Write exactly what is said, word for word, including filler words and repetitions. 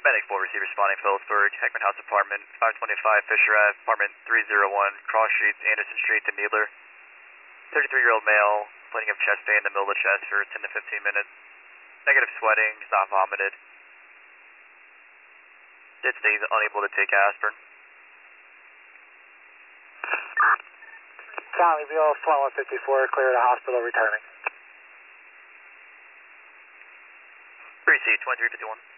Medic four, receive responding Phillipsburg, Heckman House Apartment, five twenty-five Fisher Ave, Apartment three oh one, Cross Streets, Anderson Street to Needler. thirty-three-year-old male, complaining of chest pain in the middle of the chest for ten to fifteen minutes. Negative sweating, he's not vomited. Did say he's unable to take aspirin. Tommy, Bill, flight one fifty-four, clear to hospital, returning. Three C, twenty-three fifty-one.